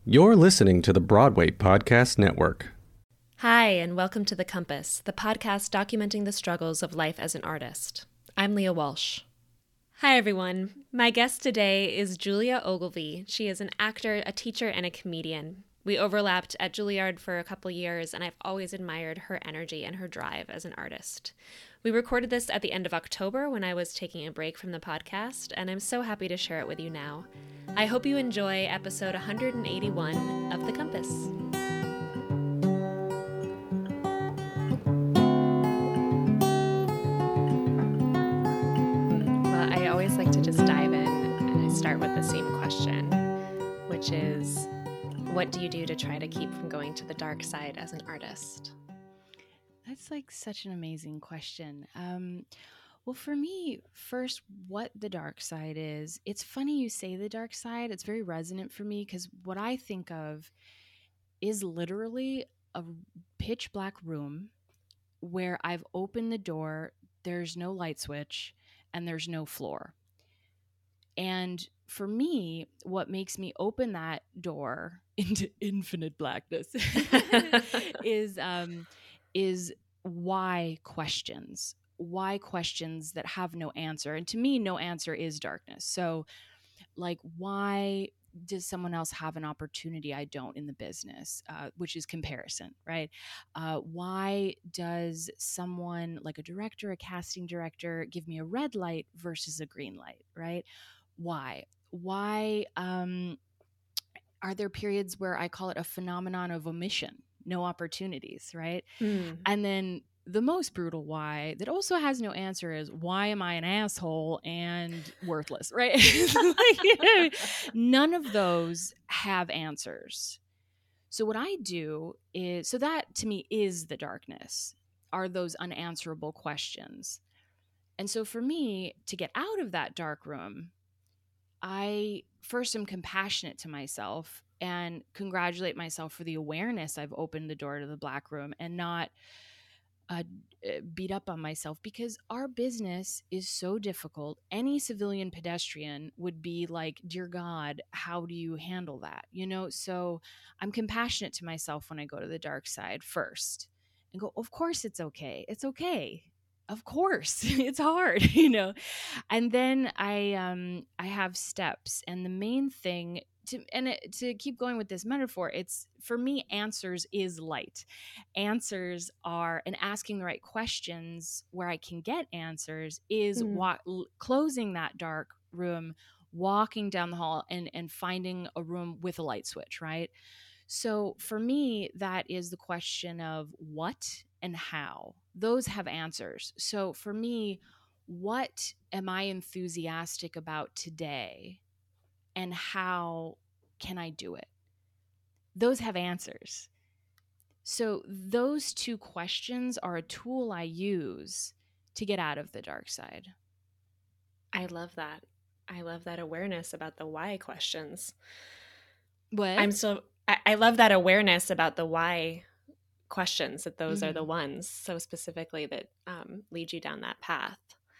You're listening to the Broadway Podcast Network. Hi, and welcome to The Compass, the podcast documenting the struggles of life as an artist. I'm Leah Walsh. Hi, everyone. My guest today is Julia Ogilvie. She is an actor, a teacher, and a comedian. We overlapped at Juilliard for a couple years, and I've always admired her energy and her drive as an artist. We recorded this at the end of October when I was taking a break from the podcast, and I'm so happy to share it with you now. I hope you enjoy episode 181 of The Compass. Well, I always like to just dive in, and I start with the same question, which is, what do you do to try to keep from going to the dark side as an artist? That's like such an amazing question. Well, for me, first, what the dark side is. It's funny you say the dark side. It's very resonant for me because what I think of is literally a pitch black room where I've opened the door, there's no light switch, and there's no floor. And for me, what makes me open that door into infinite blackness is why questions that have no answer. And to me, no answer is darkness. So like, why does someone else have an opportunity I don't in the business, which is comparison, right? Why does someone like a director, a casting director, give me a red light versus a green light, right? Why are there periods where I call it a phenomenon of omission, no opportunities, right? And then the most brutal why that also has no answer is, why am I an asshole and worthless, right? None of those have answers. So what I do is, so that to me is the darkness, are those unanswerable questions. And so for me to get out of that dark room, I first am compassionate to myself and congratulate myself for the awareness I've opened the door to the black room, and not beat up on myself, because our business is so difficult. Any civilian pedestrian would be like, dear God, how do you handle that? So I'm compassionate to myself when I go to the dark side first and go, of course it's okay. It's okay. Of course, it's hard, And then I have steps, and the main thing to keep going with this metaphor, it's, for me, answers is light. Answers are, and asking the right questions where I can get answers is closing that dark room, walking down the hall, and finding a room with a light switch, right? So for me, that is the question of what and how. Those have answers. So for me, what am I enthusiastic about today, and how can I do it? Those have answers. So those two questions are a tool I use to get out of the dark side. I love that. I love that awareness about the why questions. What? I love that awareness about the why questions, that those are the ones so specifically that lead you down that path.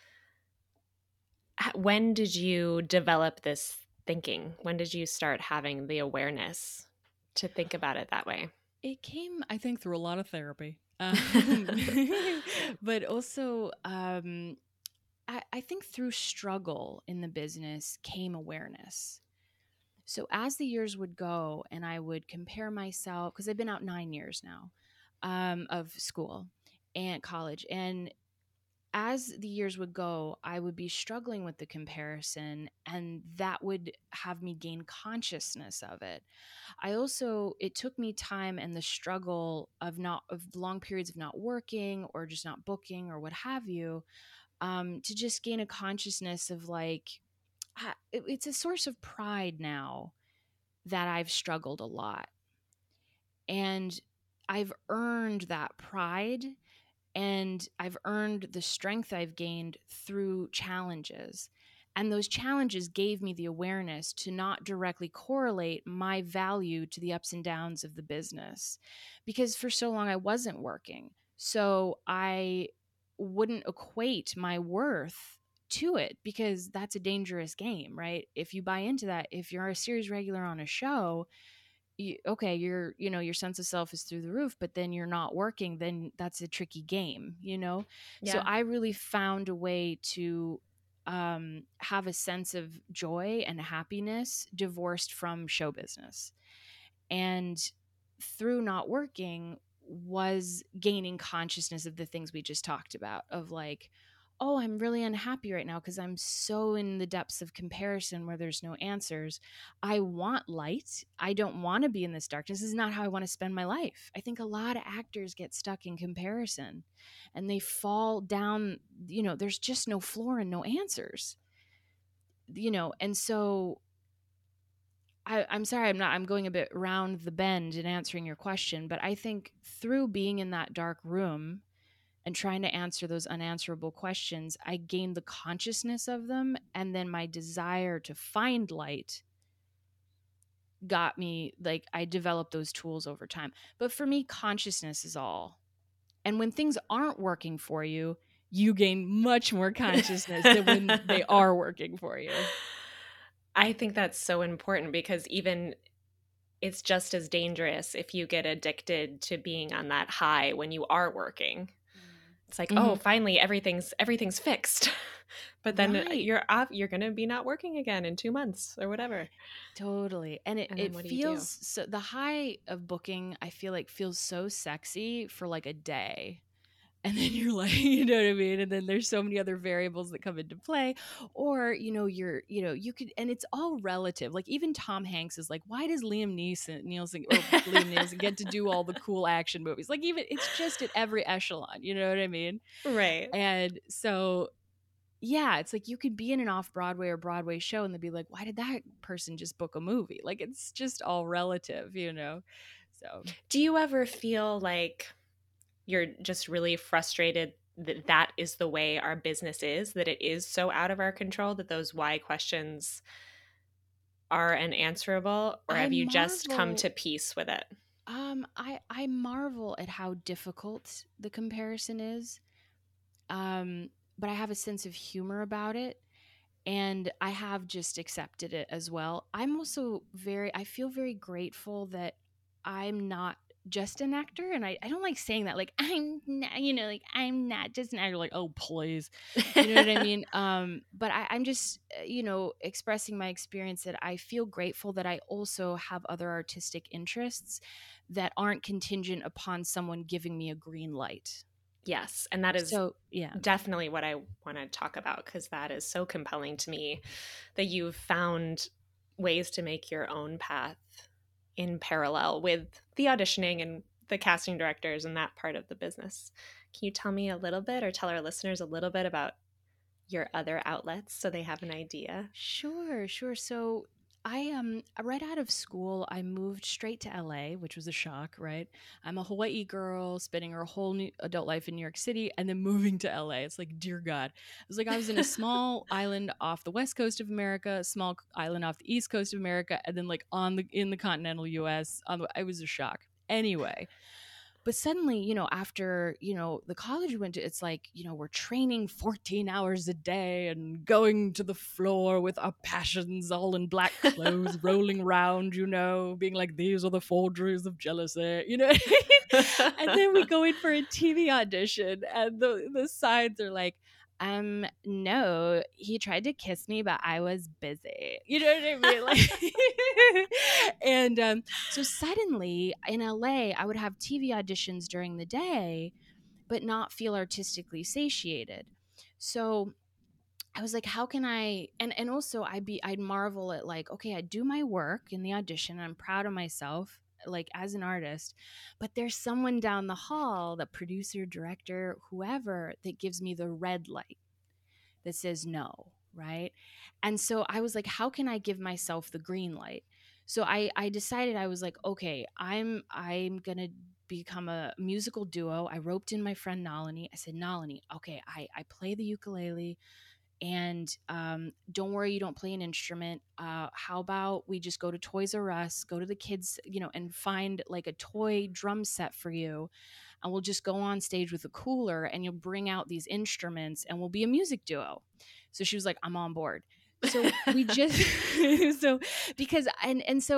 When did you develop this thinking? When did you start having the awareness to think about it that way? It came, I think, through a lot of therapy. But also, I think through struggle in the business came awareness. So as the years would go and I would compare myself, because I've been out 9 years now of school and college, and as the years would go, I would be struggling with the comparison, and that would have me gain consciousness of it. It took me time and the struggle of long periods of not working or just not booking or what have you, to just gain a consciousness of like, it's a source of pride now that I've struggled a lot. And I've earned that pride, and I've earned the strength I've gained through challenges. And those challenges gave me the awareness to not directly correlate my value to the ups and downs of the business, because for so long I wasn't working. So I wouldn't equate my worth to it, because that's a dangerous game, right? If you buy into that, if you're a series regular on a show, okay, your sense of self is through the roof, but then you're not working, then that's a tricky game, Yeah. So I really found a way to have a sense of joy and happiness divorced from show business. And through not working was gaining consciousness of the things we just talked about, of like, oh, I'm really unhappy right now because I'm so in the depths of comparison where there's no answers. I want light. I don't want to be in this darkness. This is not how I want to spend my life. I think a lot of actors get stuck in comparison and they fall down, there's just no floor and no answers, and so I'm sorry, I'm going a bit around the bend in answering your question, but I think through being in that dark room and trying to answer those unanswerable questions, I gained the consciousness of them. And then my desire to find light got me, like, I developed those tools over time. But for me, consciousness is all. And when things aren't working for you, you gain much more consciousness than when they are working for you. I think that's so important, because even it's just as dangerous if you get addicted to being on that high when you are working. It's like, oh, finally everything's fixed. But then you're going to be not working again in 2 months or whatever. Totally. And it feels so, the high of booking, I feel like, feels so sexy for like a day. And then you're like, you know what I mean? And then there's so many other variables that come into play. Or, you could, and it's all relative. Like even Tom Hanks is like, why does Liam Neeson get to do all the cool action movies? Like even, it's just at every echelon, you know what I mean? Right. And so, yeah, it's like you could be in an off-Broadway or Broadway show and they'd be like, why did that person just book a movie? Like it's just all relative, So do you ever feel like you're just really frustrated that is the way our business is, that it is so out of our control, that those why questions are unanswerable? Or have you just come to peace with it? I marvel at how difficult the comparison is. But I have a sense of humor about it, and I have just accepted it as well. I'm also I feel very grateful that I'm not just an actor, and I don't like saying that, like I'm not, like I'm not just an actor, like, oh please, you know what I mean? But I'm just expressing my experience that I feel grateful that I also have other artistic interests that aren't contingent upon someone giving me a green light. Yes, and that is definitely what I want to talk about, because that is so compelling to me, that you've found ways to make your own path in parallel with the auditioning and the casting directors and that part of the business. Can you tell me a little bit, or tell our listeners a little bit about your other outlets so they have an idea? Sure. So I right out of school, I moved straight to LA, which was a shock, right? I'm a Hawaii girl spending her whole adult life in New York City and then moving to LA. It's like, dear God. It was like I was in a small island off the west coast of America, a small island off the east coast of America, and then like in the continental US. It was a shock. Anyway, but suddenly, after, the college we went to, it's like, we're training 14 hours a day and going to the floor with our passions all in black clothes, rolling around, being like, these are the forgeries of jealousy, And then we go in for a TV audition and the signs are like, no, he tried to kiss me, but I was busy. You know what I mean? Like, and so suddenly in LA, I would have TV auditions during the day, but not feel artistically satiated. So I was like, how can I, and also I'd marvel at like, okay, I do my work in the audition. I'm proud of myself, like as an artist, but there's someone down the hall, the producer, director, whoever, that gives me the red light that says no, right? And so I was like, how can I give myself the green light? So I decided, I was like, okay, I'm gonna become a musical duo. I roped in my friend Nalini. I said, Nalini, okay, I play the ukulele, and don't worry, you don't play an instrument. How about we just go to Toys R Us, go to the kids, and find like a toy drum set for you, and we'll just go on stage with a cooler, and you'll bring out these instruments, and we'll be a music duo. So she was like, I'm on board. So we just so because and so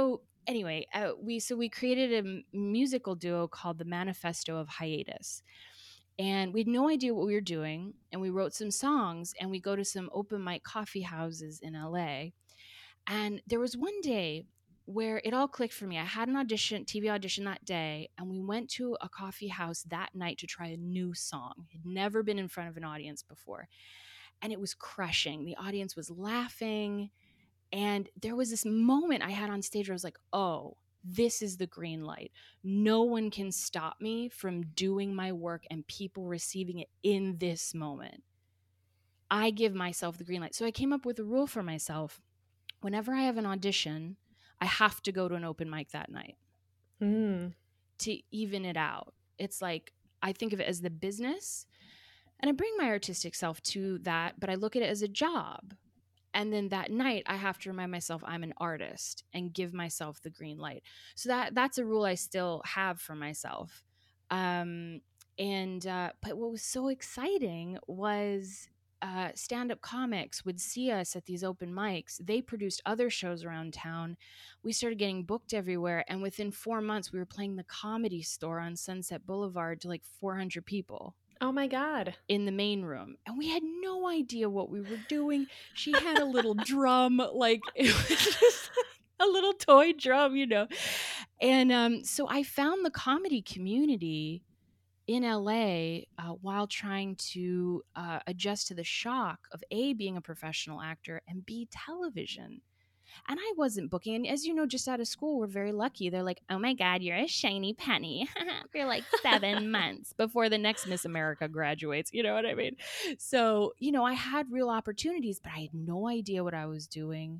anyway, we created a musical duo called the Manifesto of Hiatus. And we had no idea what we were doing. And we wrote some songs, and we go to some open mic coffee houses in LA. And there was one day where it all clicked for me. I had an TV audition that day, and we went to a coffee house that night to try a new song. Had never been in front of an audience before. And it was crushing. The audience was laughing. And there was this moment I had on stage where I was like, oh, this is the green light. No one can stop me from doing my work and people receiving it in this moment. I give myself the green light. So I came up with a rule for myself. Whenever I have an audition, I have to go to an open mic that night to even it out. It's like, I think of it as the business, and I bring my artistic self to that, but I look at it as a job. And then that night, I have to remind myself I'm an artist and give myself the green light. So that's a rule I still have for myself. But what was so exciting was stand-up comics would see us at these open mics. They produced other shows around town. We started getting booked everywhere. And within 4 months, we were playing the Comedy Store on Sunset Boulevard to like 400 people. Oh my God. In the main room. And we had no idea what we were doing. She had a little drum, like it was just like a little toy drum, you know. And so I found the comedy community in LA while trying to adjust to the shock of A, being a professional actor, and B, television. And I wasn't booking. And as you know, just out of school, we're very lucky. They're like, oh my God, you're a shiny penny for like 7 months before the next Miss America graduates. You know what I mean? So, you know, I had real opportunities, but I had no idea what I was doing.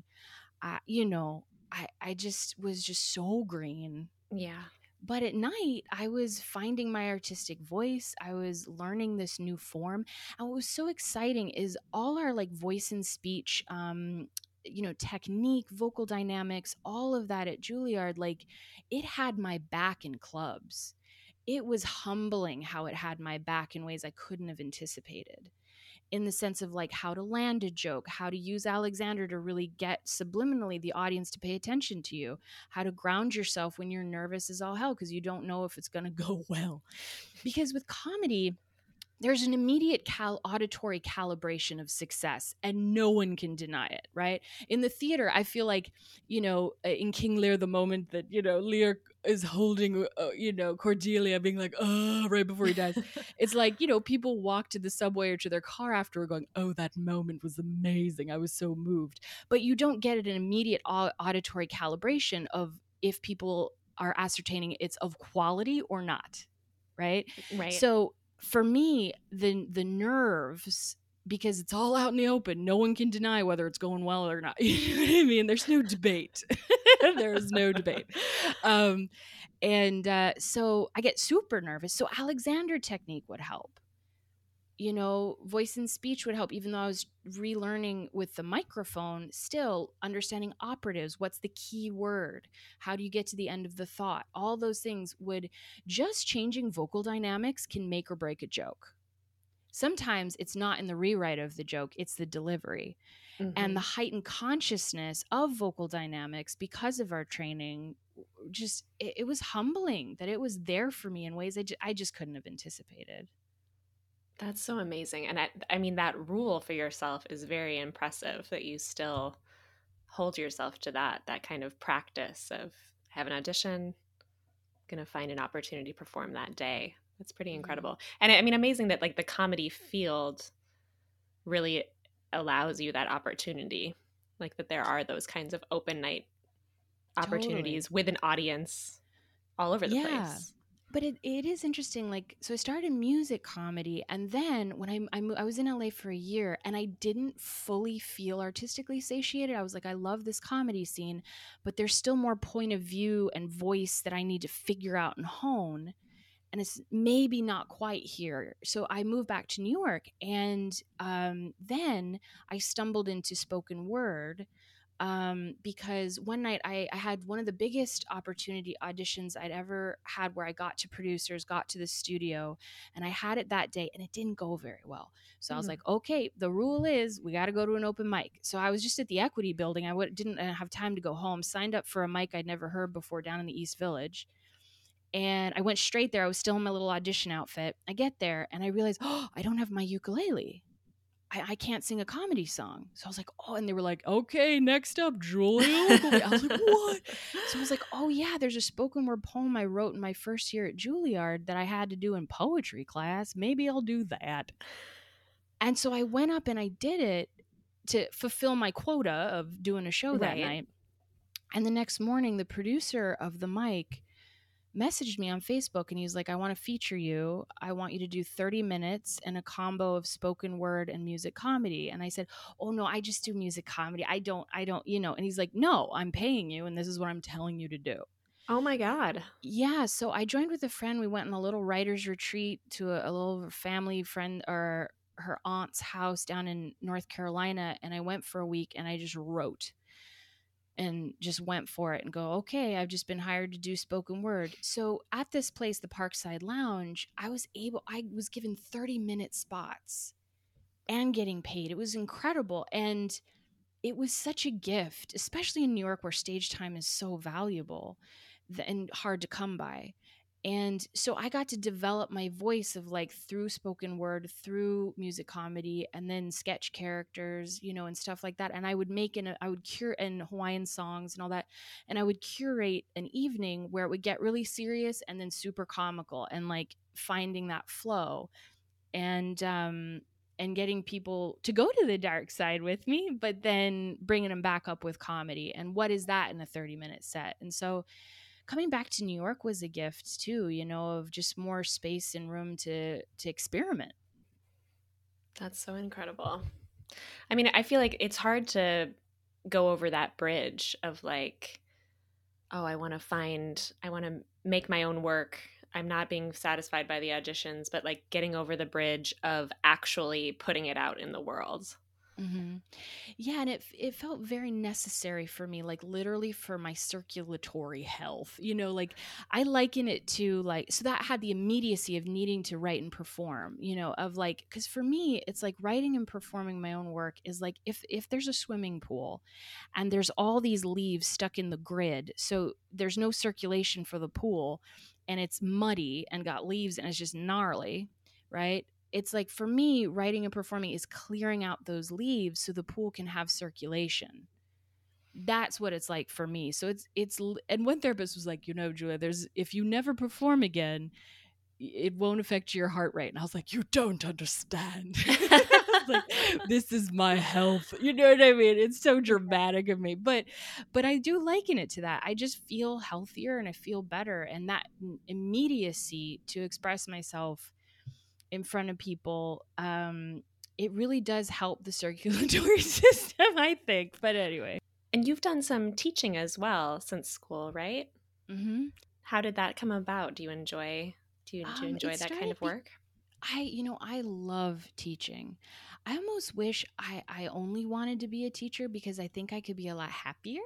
I just was just so green. Yeah. But at night, I was finding my artistic voice. I was learning this new form. And what was so exciting is all our like voice and speech technique, vocal dynamics, all of that at Juilliard, like it had my back in clubs. It was humbling how it had my back in ways I couldn't have anticipated, in the sense of like how to land a joke, how to use Alexander to really get subliminally the audience to pay attention to you, how to ground yourself when you're nervous as all hell because you don't know if it's going to go well. Because with comedy, there's an immediate auditory calibration of success, and no one can deny it, right? In the theater, I feel like, in King Lear, the moment that, Lear is holding, Cordelia being like, oh, right before he dies. It's like, people walk to the subway or to their car after going, oh, that moment was amazing. I was so moved. But you don't get an immediate auditory calibration of if people are ascertaining it's of quality or not, right? Right. So for me, the nerves, because it's all out in the open, no one can deny whether it's going well or not. You know what I mean? There's no debate. There is no debate. So I get super nervous. So Alexander technique would help. Voice and speech would help, even though I was relearning with the microphone, still understanding operatives. What's the key word? How do you get to the end of the thought? All those things would just changing vocal dynamics can make or break a joke. Sometimes it's not in the rewrite of the joke, it's the delivery. Mm-hmm. And the heightened consciousness of vocal dynamics because of our training, just, it was humbling that it was there for me in ways I just couldn't have anticipated. That's so amazing. And I mean, that rule for yourself is very impressive, that you still hold yourself to that kind of practice of have an audition, going to find an opportunity to perform that day. That's pretty incredible. And I mean, amazing that like the comedy field really allows you that opportunity, like that there are those kinds of open night opportunities with an audience all over the place. But it is interesting. Like, so I started music comedy, and then when I was in LA for a year, and I didn't fully feel artistically satiated. I was like, I love this comedy scene, but there's still more point of view and voice that I need to figure out and hone. And it's maybe not quite here. So I moved back to New York, and then I stumbled into spoken word. because one night I had one of the biggest opportunity auditions I'd ever had, where I got to producers, got to the studio, and I had it that day and it didn't go very well. So I was like, okay, the rule is we got to go to an open mic. So I was just at the Equity building. Didn't have time to go home, signed up for a mic I'd never heard before down in the East Village. And I went straight there. I was still in my little audition outfit. I get there and I realized, oh, I don't have my ukulele. I can't sing a comedy song. So I was like, oh, and they were like, okay, next up, Julia. I was like, what? So I was like, oh yeah, there's a spoken word poem I wrote in my first year at Juilliard that I had to do in poetry class. Maybe I'll do that. And so I went up and I did it to fulfill my quota of doing a show that night. And the next morning, the producer of the mic messaged me on Facebook and he was like, I want to feature you. I want you to do 30 minutes and a combo of spoken word and music comedy. And I said, oh no, I just do music comedy. I don't, and he's like, no, I'm paying you. And this is what I'm telling you to do. Oh my God. Yeah. So I joined with a friend. We went on a little writer's retreat to a little family friend or her aunt's house down in North Carolina. And I went for a week and I just wrote and just went for it and go, okay, I've just been hired to do spoken word. So at this place, the Parkside Lounge, I was given 30-minute spots and getting paid. It was incredible. And it was such a gift, especially in New York where stage time is so valuable and hard to come by. And so I got to develop my voice of like through spoken word, through music comedy, and then sketch characters, and stuff like that. And I would curate in Hawaiian songs and all that. And I would curate an evening where it would get really serious and then super comical and like finding that flow and getting people to go to the dark side with me, but then bringing them back up with comedy. And what is that in a 30-minute set? And so coming back to New York was a gift too, of just more space and room to experiment. That's so incredible. I mean, I feel like it's hard to go over that bridge of like, oh, I want to make my own work. I'm not being satisfied by the auditions, but like getting over the bridge of actually putting it out in the world. Mm-hmm. Yeah, and it felt very necessary for me, like literally for my circulatory health. Like I liken it to like, so that had the immediacy of needing to write and perform. Of like, because for me, it's like writing and performing my own work is like if there's a swimming pool, and there's all these leaves stuck in the grid, so there's no circulation for the pool, and it's muddy and got leaves and it's just gnarly, right? It's like for me, writing and performing is clearing out those leaves so the pool can have circulation. That's what it's like for me. So it's and one therapist was like, Julia, if you never perform again, it won't affect your heart rate. And I was like, you don't understand. Like, this is my health. You know what I mean? It's so dramatic of me. But I do liken it to that. I just feel healthier and I feel better. And that immediacy to express myself in front of people, it really does help the circulatory system, I think. But anyway. And you've done some teaching as well since school, right? Mm-hmm. How did that come about? Do you enjoy that kind of work? I love teaching. I almost wish I only wanted to be a teacher because I think I could be a lot happier.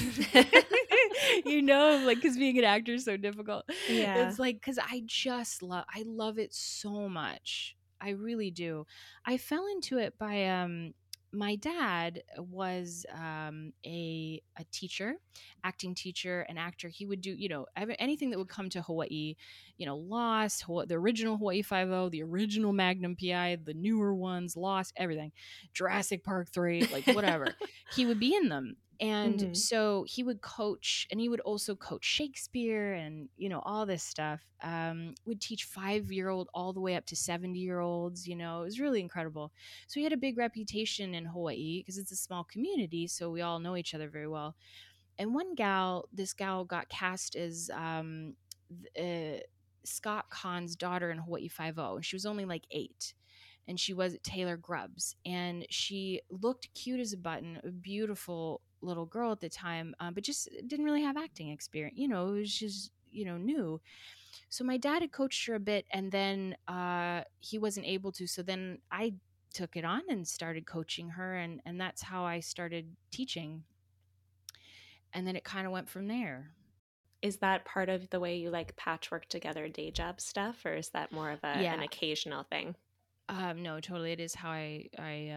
Like, because being an actor is so difficult. Yeah. It's like, because I love it so much. I really do. I fell into it by, my dad was a teacher, acting teacher, an actor. He would do, anything that would come to Hawaii, Lost, the original Hawaii Five-0, the original Magnum PI, the newer ones, Lost, everything, Jurassic Park 3, like whatever. He would be in them. And so he would coach, and he would also coach Shakespeare and, all this stuff. Would teach 5-year-old all the way up to 70-year-olds, it was really incredible. So he had a big reputation in Hawaii because it's a small community. So we all know each other very well. And this gal got cast as Scott Kahn's daughter in Hawaii Five-0. And she was only like 8. And she was Taylor Grubbs. And she looked cute as a button, a beautiful little girl at the time, but just didn't really have acting experience. It was just, new. So my dad had coached her a bit, and then he wasn't able to. So then I took it on and started coaching her. And that's how I started teaching. and then it kind of went from there. Is that part of the way you like patchwork together day job stuff, or is that more of an occasional thing? No, totally. It is how I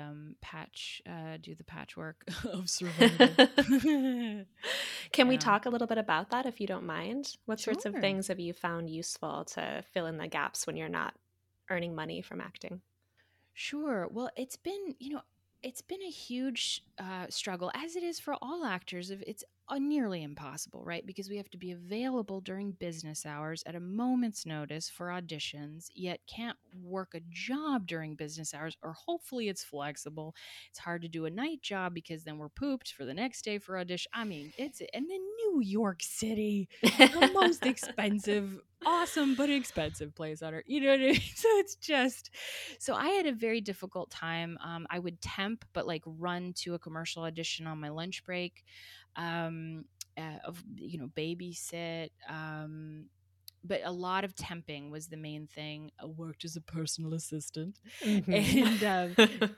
do the patchwork of survival. Can we talk a little bit about that if you don't mind? What sorts of Sure. things have you found useful to fill in the gaps when you're not earning money from acting? Sure. Well, it's been, it's been a huge struggle, as it is for all actors. It's nearly impossible, right? Because we have to be available during business hours at a moment's notice for auditions, yet can't work a job during business hours, or hopefully it's flexible. It's hard to do a night job because then we're pooped for the next day for audition. I mean, and then New York City, the most expensive, awesome but expensive place on earth. You know what I mean? So it's just, so I had a very difficult time. I would temp, but like run to a commercial audition on my lunch break, babysit. But a lot of temping was the main thing. I worked as a personal assistant, and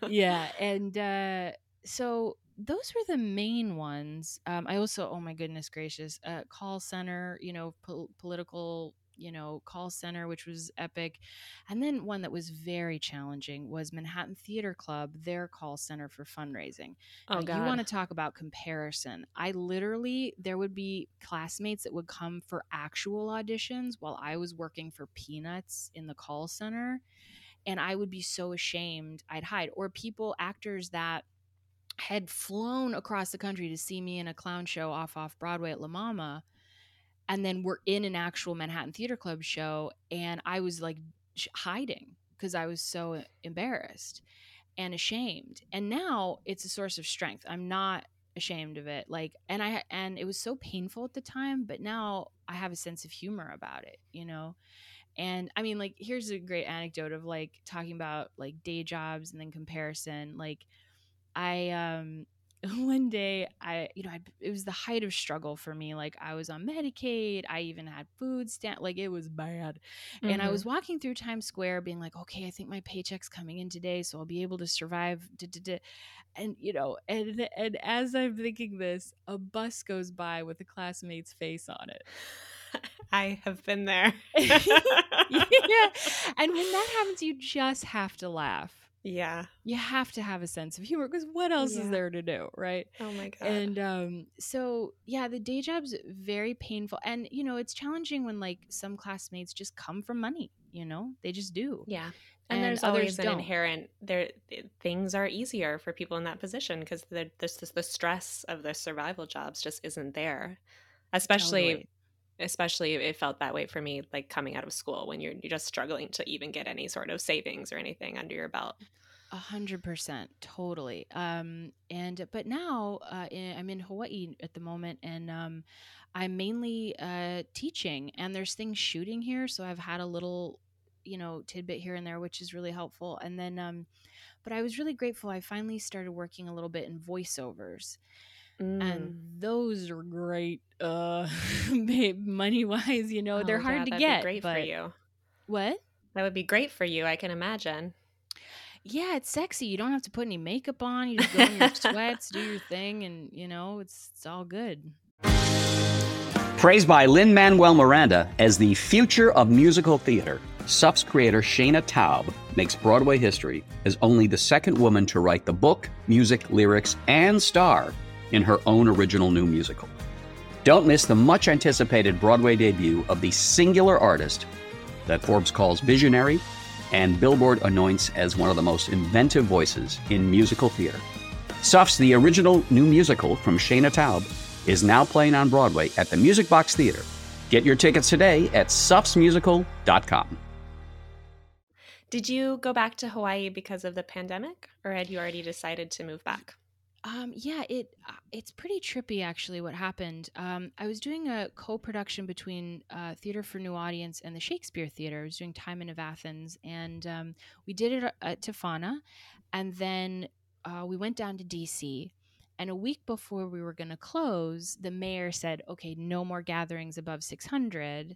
so those were the main ones. I also, oh my goodness gracious, call center, political, call center, which was epic. And then one that was very challenging was Manhattan Theater Club, their call center for fundraising. Oh, now, you want to talk about comparison. There would be classmates that would come for actual auditions while I was working for peanuts in the call center. And I would be so ashamed, I'd hide. Or actors that had flown across the country to see me in a clown show off Broadway at La Mama, and then we're in an actual Manhattan Theater Club show, and I was like hiding because I was so embarrassed and ashamed. And now it's a source of strength. I'm not ashamed of it. And it was so painful at the time, but now I have a sense of humor about it, And I mean, like, here's a great anecdote of like talking about like day jobs and then comparison. Like, I one day it was the height of struggle for me. Like, I was on Medicaid, I even had food stamp, like it was bad. And I was walking through Times Square being like, okay, I think my paycheck's coming in today, so I'll be able to survive. And and as I'm thinking this, a bus goes by with a classmate's face on it. I have been there. Yeah. And when that happens, you just have to laugh. Yeah. You have to have a sense of humor, because what else is there to do, right? Oh my God. And so yeah, the day job's very painful. And it's challenging when like some classmates just come from money, they just do. Yeah. And there's always an inherent things are easier for people in that position because the stress of the survival jobs just isn't there. Especially it felt that way for me, like coming out of school when you're just struggling to even get any sort of savings or anything under your belt. 100%, totally. But now I'm in Hawaii at the moment, and I'm mainly teaching, and there's things shooting here, so I've had a little, tidbit here and there, which is really helpful. And then, but I was really grateful. I finally started working a little bit in voiceovers. And those are great, money wise. They're hard to get. Be great for you. What? That would be great for you, I can imagine. Yeah, it's sexy. You don't have to put any makeup on. You just go in your sweats, do your thing, and it's all good. Praised by Lin-Manuel Miranda as the future of musical theater, SUF's creator Shana Taub makes Broadway history as only the second woman to write the book, music, lyrics, and star in her own original new musical. Don't miss the much-anticipated Broadway debut of the singular artist that Forbes calls visionary and Billboard anoints as one of the most inventive voices in musical theater. SUF's The original new musical from Shana Taub is now playing on Broadway at the Music Box Theater. Get your tickets today at sufsmusical.com. Did you go back to Hawaii because of the pandemic, or had you already decided to move back? Yeah, it's pretty trippy actually what happened. I was doing a co-production between Theater for New Audience and the Shakespeare Theater. I was doing Timon of Athens, and we did it at Tofana, and then we went down to DC. And a week before we were going to close, the mayor said, okay, no more gatherings above 600.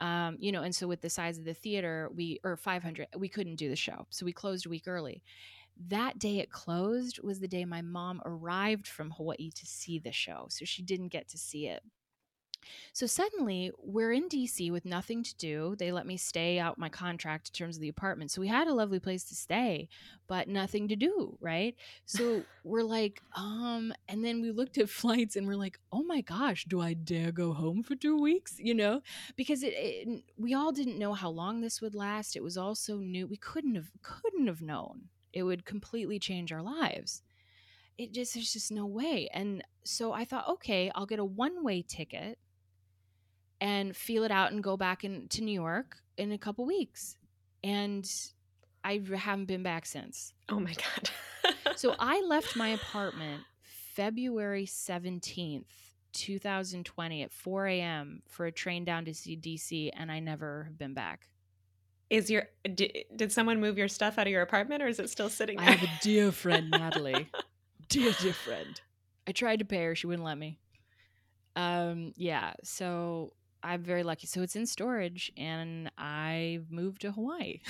And so with the size of the theater, or 500, we couldn't do the show. So we closed a week early. that day it closed was the day my mom arrived from Hawaii to see the show. So she didn't get to see it. So suddenly we're in DC with nothing to do. They let me stay out my contract in terms of the apartment. So we had a lovely place to stay, but nothing to do, right? So we're like, and then we looked at flights and we're like, oh my gosh, do I dare go home for 2 weeks? You know, because we all didn't know how long this would last. It was all so new. We couldn't have known. It would completely change our lives. There's just no way. And so I thought, okay, I'll get a one-way ticket and feel it out and go back to New York in a couple weeks. And I haven't been back since. Oh my God. So I left my apartment February 17th, 2020 at 4 a.m. for a train down to see DC, and I never have been back. Did someone move your stuff out of your apartment, or is it still sitting there? I have a dear friend, Natalie. dear friend. I tried to pay her. She wouldn't let me. Yeah, so I'm very lucky. So it's in storage, and I've moved to Hawaii.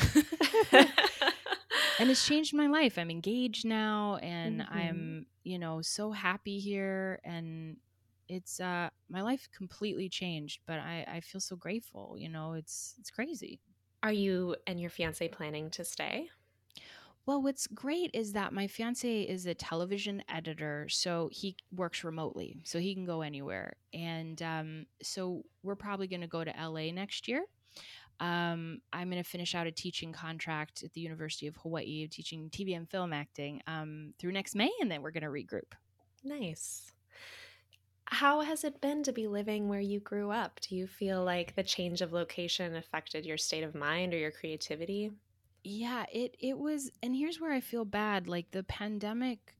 And it's changed my life. I'm engaged now, and I'm, so happy here. And it's my life completely changed, but I feel so grateful. It's crazy. Are you and your fiance planning to stay? Well, what's great is that my fiance is a television editor, so he works remotely, so he can go anywhere. And so we're probably going to go to LA next year. I'm going to finish out a teaching contract at the University of Hawaii, teaching TV and film acting through next May, and then we're going to regroup. Nice. How has it been to be living where you grew up? Do you feel like the change of location affected your state of mind or your creativity? Yeah, it was, and here's where I feel bad. Like the pandemic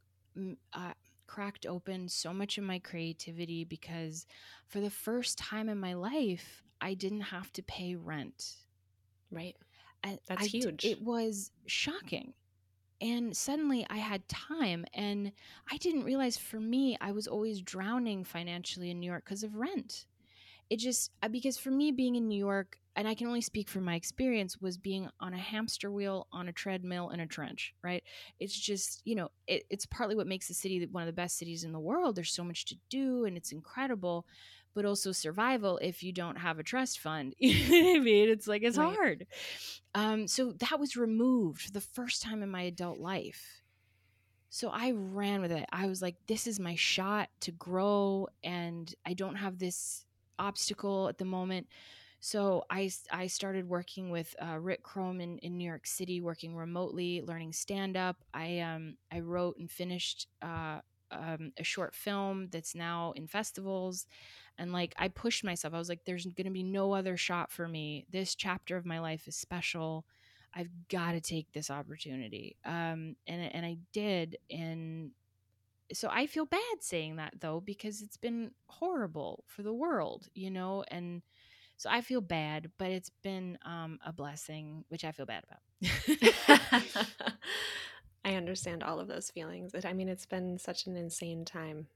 cracked open so much of my creativity because for the first time in my life, I didn't have to pay rent. Right. That's huge. It was shocking. And suddenly I had time, and I didn't realize for me, I was always drowning financially in New York because of rent. It just, because for me being in New York, and I can only speak from my experience, was being on a hamster wheel, on a treadmill, in a trench, right? It's just, it's partly what makes the city one of the best cities in the world. There's so much to do, and it's incredible, but also survival if you don't have a trust fund. You know what I mean? It's like, it's right. hard. So that was removed for the first time in my adult life. So I ran with it. I was like, this is my shot to grow, and I don't have this obstacle at the moment. So I started working with Rick Crom in New York City, working remotely, learning stand-up. I wrote and finished a short film that's now in festivals. And like, I pushed myself. I was like, there's going to be no other shot for me. This chapter of my life is special. I've got to take this opportunity. And I did. And so I feel bad saying that, though, because it's been horrible for the world, and so I feel bad, but it's been a blessing, which I feel bad about. I understand all of those feelings. It's been such an insane time.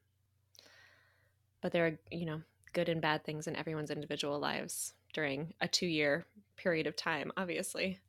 But there are, good and bad things in everyone's individual lives during a 2-year period of time, obviously.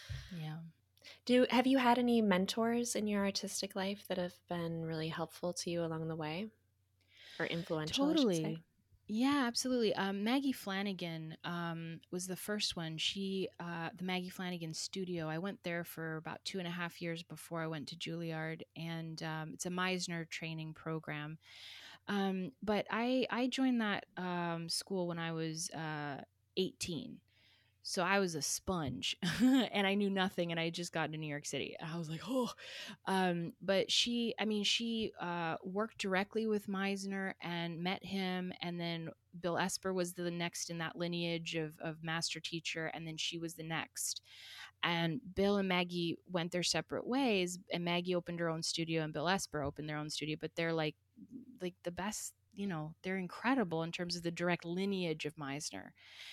Yeah. Have you had any mentors in your artistic life that have been really helpful to you along the way, or influential? Totally. I should say? Yeah, absolutely. Maggie Flanagan was the first one. She, the Maggie Flanagan Studio, I went there for about 2.5 years before I went to Juilliard, and it's a Meisner training program. But I joined that school when I was 18. So I was a sponge and I knew nothing, and I had just gotten to New York City. I was like, oh, but she worked directly with Meisner and met him. And then Bill Esper was the next in that lineage of master teacher. And then she was the next. And Bill and Maggie went their separate ways, and Maggie opened her own studio and Bill Esper opened their own studio, but they're like the best, they're incredible in terms of the direct lineage of Meisner.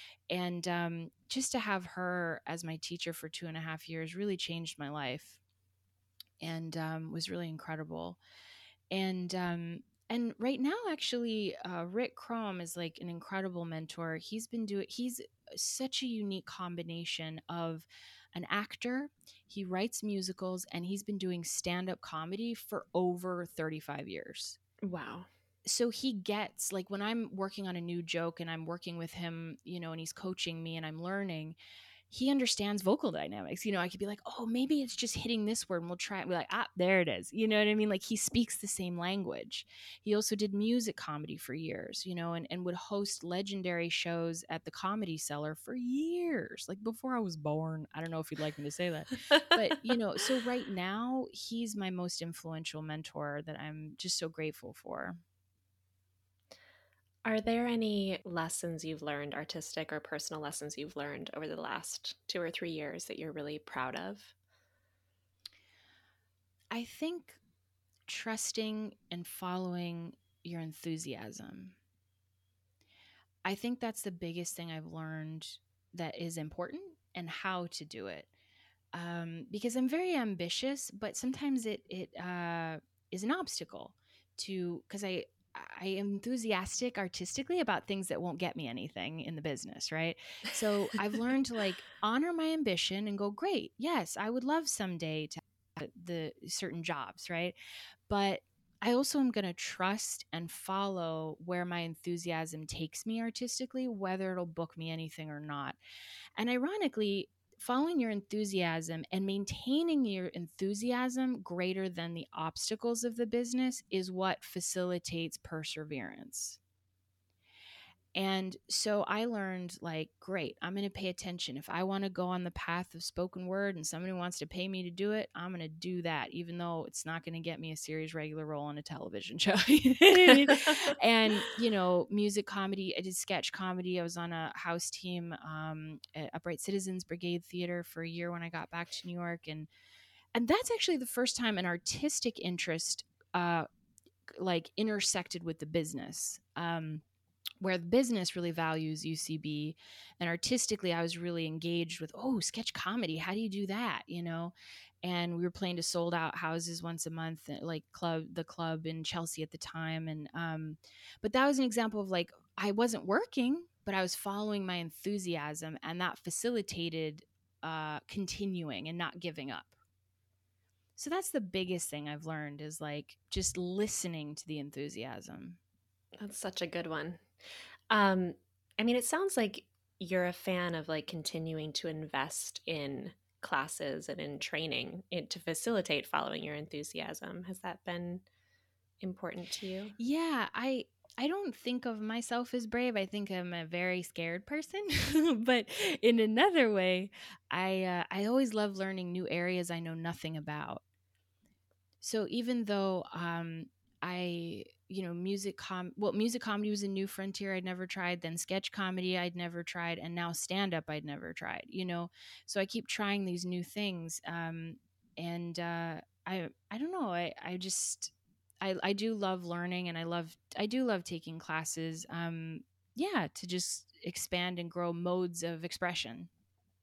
And just to have her as my teacher for 2.5 years really changed my life, and was really incredible. And right now, actually, Rick Crom is like an incredible mentor. He's such a unique combination of an actor. He writes musicals, and he's been doing stand-up comedy for over 35 years. Wow. So he gets, like, when I'm working on a new joke and I'm working with him, and he's coaching me and I'm learning, he understands vocal dynamics. I could be like, oh, maybe it's just hitting this word, and we'll try it. We're like, there it is. You know what I mean? Like, he speaks the same language. He also did music comedy for years, and would host legendary shows at the Comedy Cellar for years, like before I was born. I don't know if you'd like me to say that. But, so right now, he's my most influential mentor that I'm just so grateful for. Are there any lessons you've learned, artistic or personal lessons you've learned over the last 2 or 3 years that you're really proud of? I think trusting and following your enthusiasm. I think that's the biggest thing I've learned that is important, and how to do it. Because I'm very ambitious, but sometimes it is an obstacle because I am enthusiastic artistically about things that won't get me anything in the business, right? So I've learned to, like, honor my ambition and go, great, yes, I would love someday to have the certain jobs, right? But I also am going to trust and follow where my enthusiasm takes me artistically, whether it'll book me anything or not. And ironically, following your enthusiasm and maintaining your enthusiasm greater than the obstacles of the business is what facilitates perseverance. And so I learned, like, great, I'm going to pay attention. If I want to go on the path of spoken word and somebody wants to pay me to do it, I'm going to do that, even though it's not going to get me a series regular role on a television show. And, music comedy, I did sketch comedy. I was on a house team at Upright Citizens Brigade Theater for a year when I got back to New York. And that's actually the first time an artistic interest intersected with the business. Where the business really values UCB, and artistically I was really engaged with, sketch comedy, how do you do that, and we were playing to sold out houses once a month, like the club in Chelsea at the time. And but that was an example of, like, I wasn't working, but I was following my enthusiasm, and that facilitated continuing and not giving up. So that's the biggest thing I've learned, is, like, just listening to the enthusiasm. That's such a good one. It sounds like you're a fan of, like, continuing to invest in classes and in training to facilitate following your enthusiasm. Has that been important to you? Yeah, I don't think of myself as brave. I think I'm a very scared person. But in another way, I always love learning new areas I know nothing about. So even though music comedy was a new frontier I'd never tried, then sketch comedy I'd never tried, and now stand up I'd never tried, so I keep trying these new things. And I don't know, I do love learning, and I do love taking classes, to just expand and grow modes of expression.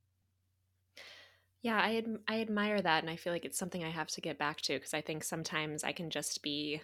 Yeah, I admire that, and I feel like it's something I have to get back to, because I think sometimes I can just be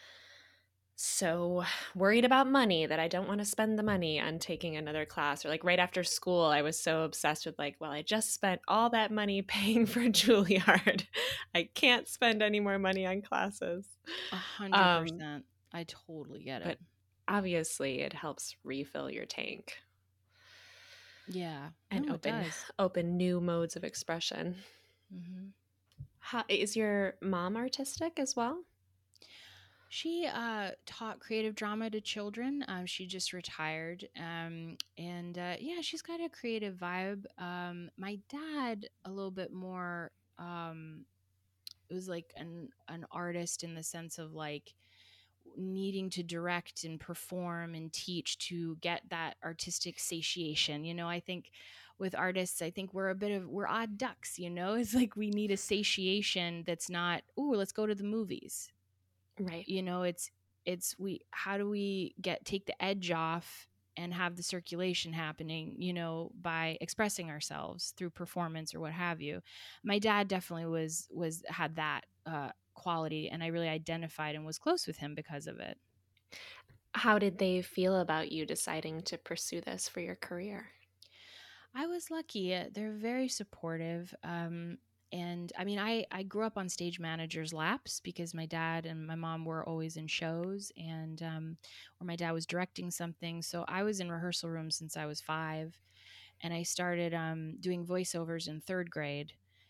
so worried about money that I don't want to spend the money on taking another class. Or, like, right after school, I was so obsessed with, like, well, I just spent all that money paying for Juilliard. I can't spend any more money on classes. 100%. I totally get it. But obviously it helps refill your tank. Yeah. And open new modes of expression. Mm-hmm. Is your mom artistic as well? She taught creative drama to children. She just retired. She's got a creative vibe. My dad, a little bit more, it was like an artist in the sense of, like, needing to direct and perform and teach to get that artistic satiation. I think with artists, I think we're odd ducks, it's like we need a satiation that's not, let's go to the movies. Right. How do we take the edge off and have the circulation happening, by expressing ourselves through performance or what have you. My dad definitely had that quality, and I really identified and was close with him because of it. How did they feel about you deciding to pursue this for your career? I was lucky. They're very supportive. And I mean, I grew up on stage managers' laps because my dad and my mom were always in shows, and or my dad was directing something. So I was in rehearsal rooms since I was 5, and I started doing voiceovers in 3rd grade.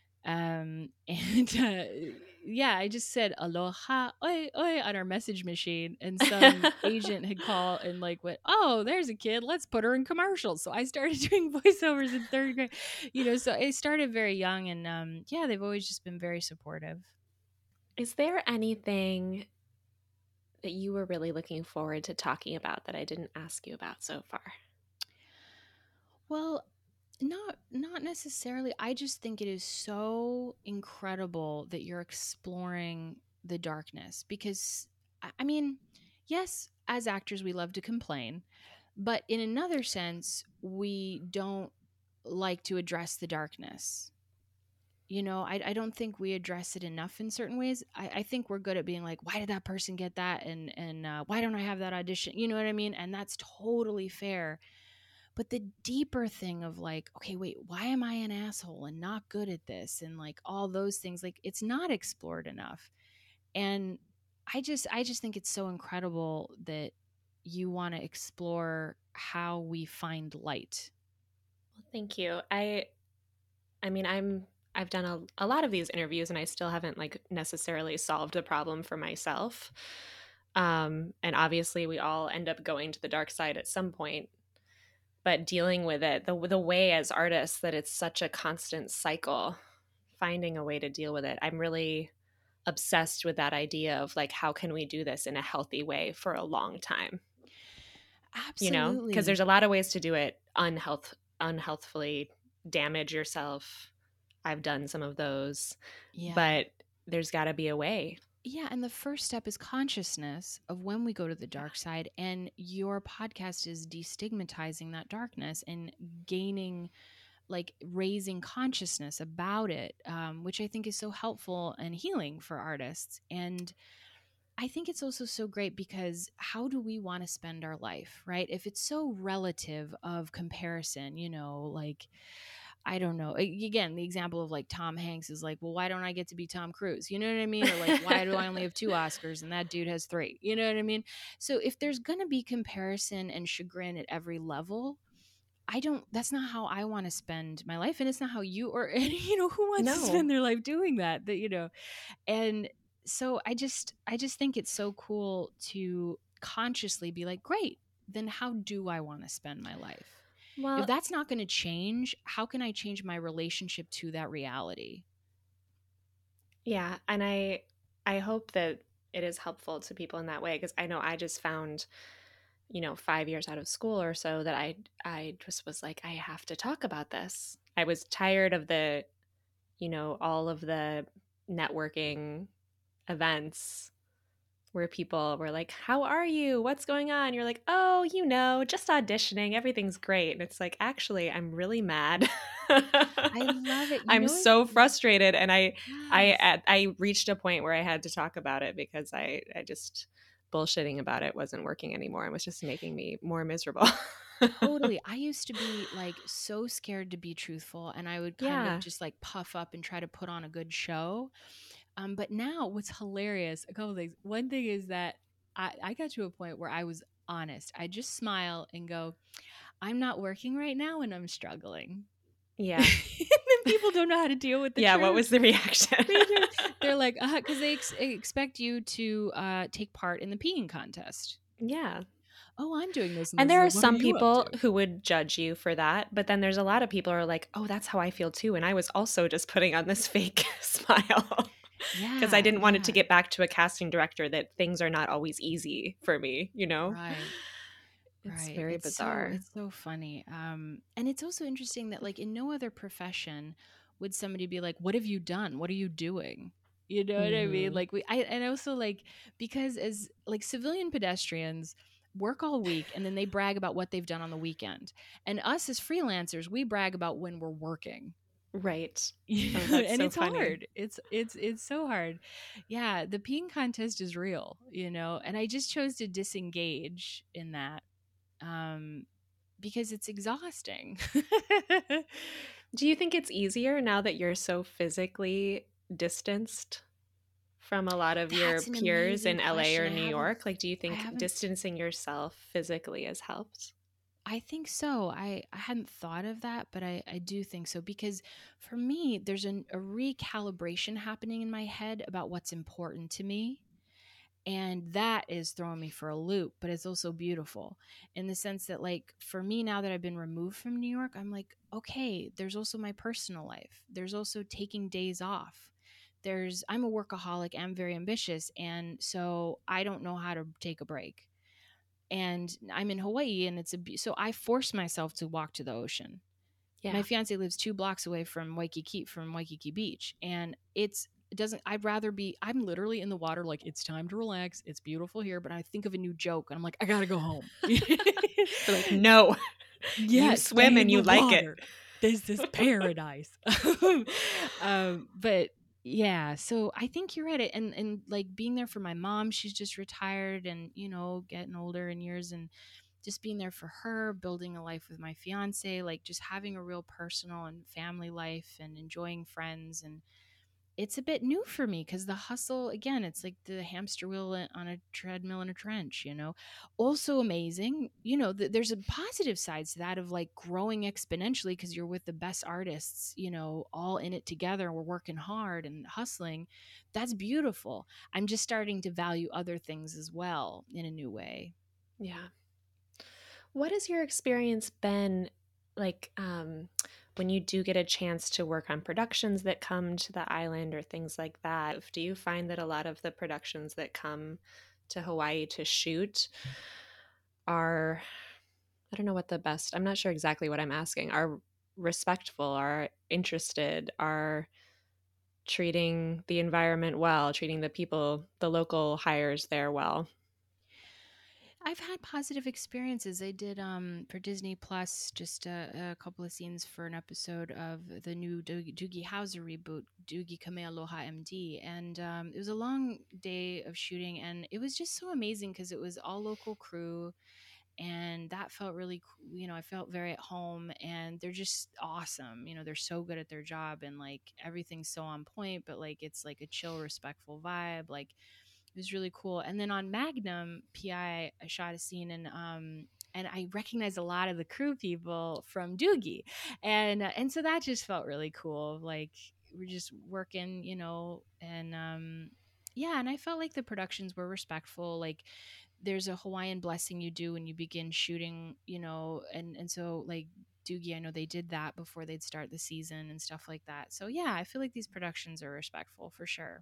And yeah, I just said aloha, oi, oi on our message machine, and some agent had called and like went, oh, there's a kid, let's put her in commercials. So I started doing voiceovers in 3rd grade, so I started very young, and yeah, they've always just been very supportive. Is there anything that you were really looking forward to talking about that I didn't ask you about so far? Well, not necessarily. I just think it is so incredible that you're exploring the darkness because I mean, yes, as actors we love to complain, but in another sense, we don't like to address the darkness. I don't think we address it enough in certain ways. I think we're good at being like, why did that person get that? And why don't I have that audition? You know what I mean? And that's totally fair. But the deeper thing of like, okay, wait, why am I an asshole and not good at this? And like all those things, like it's not explored enough. And I just think it's so incredible that you want to explore how we find light. Well, thank you. I mean, I've done a lot of these interviews and I still haven't like necessarily solved a problem for myself. And obviously we all end up going to the dark side at some point, but dealing with it, the way as artists that it's such a constant cycle, finding a way to deal with it. I'm really obsessed with that idea of like, how can we do this in a healthy way for a long time? Absolutely. Because there's a lot of ways to do it unhealthfully, damage yourself. I've done some of those, but there's got to be a way. Yeah, and the first step is consciousness of when we go to the dark side, and your podcast is destigmatizing that darkness and gaining, like raising consciousness about it, which I think is so helpful and healing for artists. And I think it's also so great because how do we want to spend our life, right? If it's so relative of comparison, like I don't know. Again, the example of like Tom Hanks is like, well, why don't I get to be Tom Cruise? You know what I mean? Or like, why do I only have 2 Oscars and that dude has 3? You know what I mean? So if there's going to be comparison and chagrin at every level, that's not how I want to spend my life. And it's not how you or, who wants to spend their life doing that, and so I just think it's so cool to consciously be like, great, then how do I want to spend my life? Well, if that's not going to change, how can I change my relationship to that reality? Yeah. And I hope that it is helpful to people in that way, because I know I just found, 5 years out of school or so that I just was like, I have to talk about this. I was tired of the, all of the networking events where people were like, how are you? What's going on? You're like, oh, just auditioning. Everything's great. And it's like, actually, I'm really mad. I love it. I'm so frustrated. And I reached a point where I had to talk about it because I just bullshitting about it wasn't working anymore. It was just making me more miserable. Totally. I used to be like so scared to be truthful, and I would kind of just like puff up and try to put on a good show. But now what's hilarious, a couple things. One thing is that I got to a point where I was honest. I just smile and go, I'm not working right now and I'm struggling. Yeah. And then people don't know how to deal with the truth. What was the reaction? They're like, because they expect you to take part in the peeing contest. Yeah. Oh, I'm doing this. And there are some people who would judge you for that. But then there's a lot of people who are like, oh, that's how I feel too. And I was also just putting on this fake smile. Because I didn't want it to get back to a casting director that things are not always easy for me, Right. It's very bizarre. It's so funny. And it's also interesting that like in no other profession would somebody be like, what have you done? What are you doing? You know what I mean? Like and also like, because as like civilian pedestrians work all week and then they brag about what they've done on the weekend. And us as freelancers, we brag about when we're working. Right. And it's hard. It's so hard. Yeah. The peeing contest is real, and I just chose to disengage in that. because it's exhausting. Do you think it's easier now that you're so physically distanced from a lot of your That's an peers in amazing LA or question. New York? Like, do you I think haven't distancing yourself physically has helped? I think so. I hadn't thought of that, but I do think so, because for me, there's a recalibration happening in my head about what's important to me. And that is throwing me for a loop, but it's also beautiful in the sense that, like, for me, now that I've been removed from New York, I'm like, okay, there's also my personal life. There's also taking days off. I'm a workaholic, I'm very ambitious. And so I don't know how to take a break. And I'm in Hawaii, and so I force myself to walk to the ocean. Yeah. My fiance lives 2 blocks away from Waikiki Beach. And I'm literally in the water, like, it's time to relax. It's beautiful here, but I think of a new joke and I'm like, I gotta go home. They're like, no, you swim stay and in you the like water. it. This is paradise. But yeah, so I think you're right. And like being there for my mom, she's just retired and, getting older in years, and just being there for her, building a life with my fiance, like just having a real personal and family life and enjoying friends. And it's a bit new for me because the hustle, again, it's like the hamster wheel on a treadmill in a trench, Also amazing, there's a positive side to that of like growing exponentially because you're with the best artists, all in it together, and we're working hard and hustling. That's beautiful. I'm just starting to value other things as well in a new way. Yeah. What has your experience been like when you do get a chance to work on productions that come to the island or things like that? Do you find that a lot of the productions that come to Hawaii to shoot are, I don't know what the best, I'm not sure exactly what I'm asking, are respectful, are interested, are treating the environment well, treating the people, the local hires there well? I've had positive experiences. I did for Disney Plus just a couple of scenes for an episode of the new Doogie Howser reboot, Doogie Kamealoha MD, and it was a long day of shooting, and it was just so amazing because it was all local crew, and that felt really I felt very at home, and they're just awesome. They're so good at their job, and like everything's so on point, but like it's like a chill, respectful vibe. Like it was really cool. And then on Magnum PI, I shot a scene, and I recognized a lot of the crew people from Doogie, and so that just felt really cool. Like we're just working, and yeah, and I felt like the productions were respectful. Like there's a Hawaiian blessing you do when you begin shooting, and so like Doogie, I know they did that before they'd start the season and stuff like that. So yeah, I feel like these productions are respectful for sure.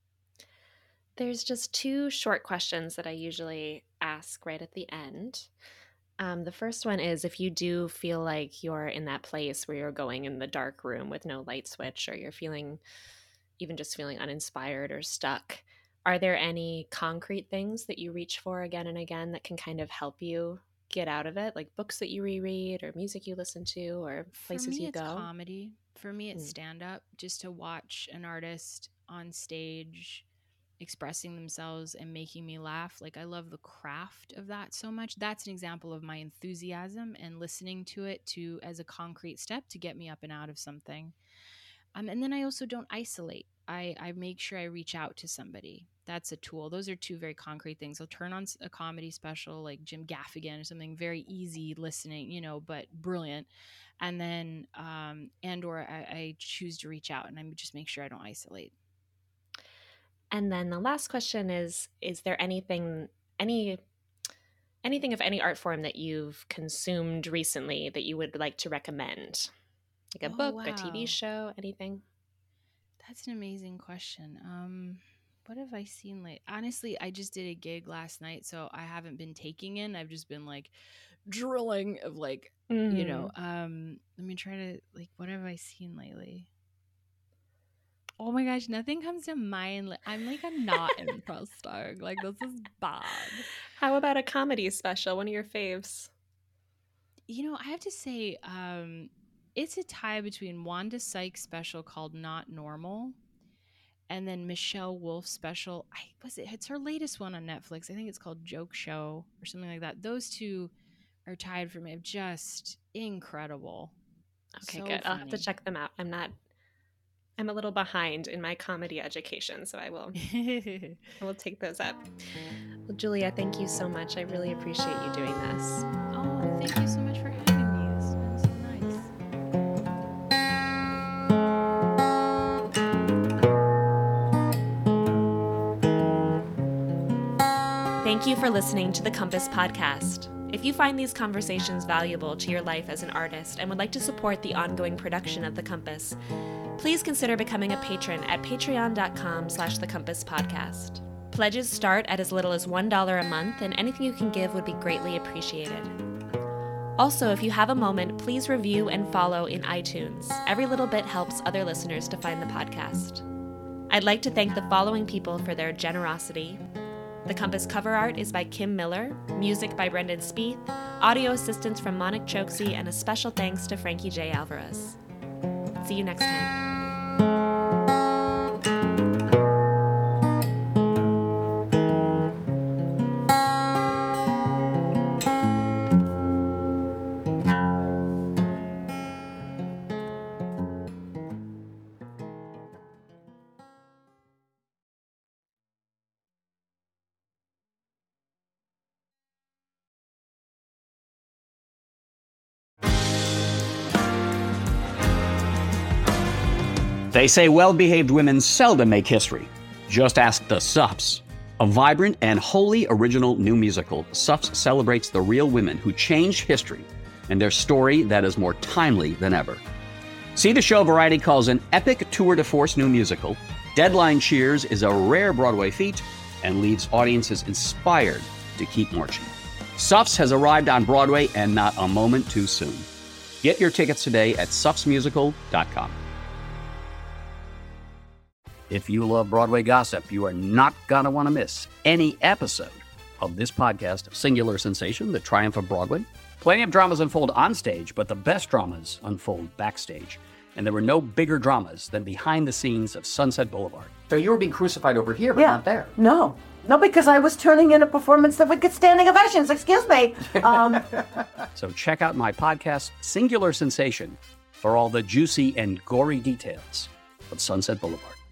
There's just 2 short questions that I usually ask right at the end. The first one is, if you do feel like you're in that place where you're going in the dark room with no light switch, or you're even just feeling uninspired or stuck, are there any concrete things that you reach for again and again that can kind of help you get out of it? Like books that you reread or music you listen to or places For me, you it's go? comedy. For me, it's stand up, just to watch an artist on stage expressing themselves and making me laugh. Like I love the craft of that so much. That's an example of my enthusiasm and listening to it as a concrete step to get me up and out of something. And then I also don't isolate. I make sure I reach out to somebody. That's a tool. Those are 2 very concrete things. I'll turn on a comedy special like Jim Gaffigan or something very easy listening, but brilliant. And then, or I choose to reach out, and I just make sure I don't isolate. And then the last question is there anything of any art form that you've consumed recently that you would like to recommend? Like a book, a TV show, anything? That's an amazing question. What have I seen late? Honestly, I just did a gig last night, so I haven't been taking in. I've just been like drilling of like, let me try to like, what have I seen lately? Oh my gosh, nothing comes to mind. I'm like a not interesting. Like this is bad. How about a comedy special, one of your faves? I have to say, it's a tie between Wanda Sykes' special called Not Normal, and then Michelle Wolf's special. It's her latest one on Netflix. I think it's called Joke Show or something like that. Those 2 are tied for me. Just incredible. Okay, So good. I'll have to funny. check them out. I'm a little behind in my comedy education, so I will take those up. Well, Julia, thank you so much. I really appreciate you doing this. Oh, thank you so much for having me. It's been so nice. Thank you for listening to the Compass Podcast. If you find these conversations valuable to your life as an artist and would like to support the ongoing production of The Compass, please consider becoming a patron at patreon.com/thecompasspodcast. Pledges start at as little as $1 a month, and anything you can give would be greatly appreciated. Also, if you have a moment, please review and follow in iTunes. Every little bit helps other listeners to find the podcast. I'd like to thank the following people for their generosity. The Compass cover art is by Kim Miller, music by Brendan Spieth, audio assistance from Monik Choksi, and a special thanks to Frankie J. Alvarez. See you next time. They say well-behaved women seldom make history. Just ask the Suffs. A vibrant and wholly original new musical, Suffs celebrates the real women who changed history and their story that is more timely than ever. See the show Variety calls an epic tour de force new musical. Deadline cheers is a rare Broadway feat and leaves audiences inspired to keep marching. Suffs has arrived on Broadway and not a moment too soon. Get your tickets today at suffsmusical.com. If you love Broadway gossip, you are not going to want to miss any episode of this podcast, Singular Sensation, The Triumph of Broadway. Plenty of dramas unfold on stage, but the best dramas unfold backstage. And there were no bigger dramas than behind the scenes of Sunset Boulevard. So you were being crucified over here, but not there. No, because I was turning in a performance that would get standing ovations. Excuse me. So check out my podcast, Singular Sensation, for all the juicy and gory details of Sunset Boulevard.